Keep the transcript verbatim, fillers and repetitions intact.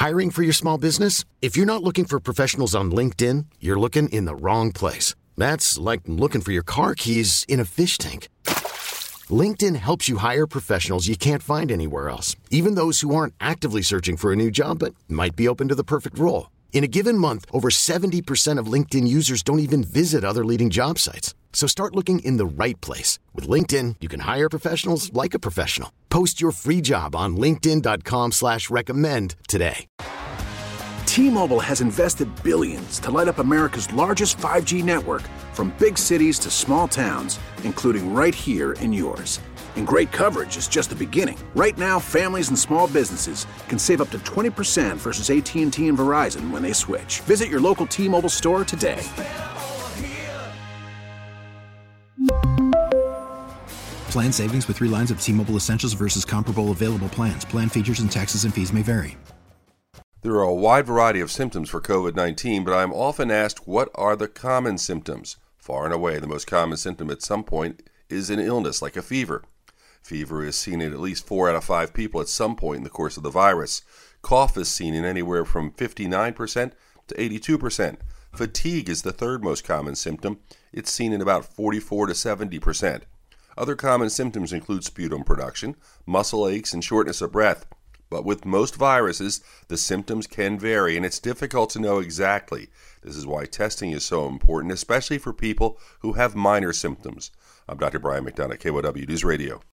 Hiring for your small business? If you're not looking for professionals on LinkedIn, you're looking in the wrong place. That's like looking for your car keys in a fish tank. LinkedIn helps you hire professionals you can't find anywhere else, even those who aren't actively searching for a new job but might be open to the perfect role. In a given month, over seventy percent of LinkedIn users don't even visit other leading job sites. So start looking in the right place. With LinkedIn, you can hire professionals like a professional. Post your free job on linkedin dot com slash recommend today. T-Mobile has invested billions to light up America's largest five G network, from big cities to small towns, including right here in yours. And great coverage is just the beginning. Right now, families and small businesses can save up to twenty percent versus A T and T and Verizon when they switch. Visit your local T-Mobile store today. Plan savings with three lines of T-Mobile Essentials versus comparable available plans. Plan features and taxes and fees may vary. There are a wide variety of symptoms for covid nineteen, but I am often asked, what are the common symptoms? Far and away, the most common symptom at some point is an illness, like a fever. Fever is seen in at least four out of five people at some point in the course of the virus. Cough is seen in anywhere from fifty-nine percent to eighty-two percent. Fatigue is the third most common symptom. It's seen in about forty-four to seventy percent. Other common symptoms include sputum production, muscle aches, and shortness of breath. But with most viruses, the symptoms can vary, and it's difficult to know exactly. This is why testing is so important, especially for people who have minor symptoms. I'm Doctor Brian McDonough, K Y W News Radio.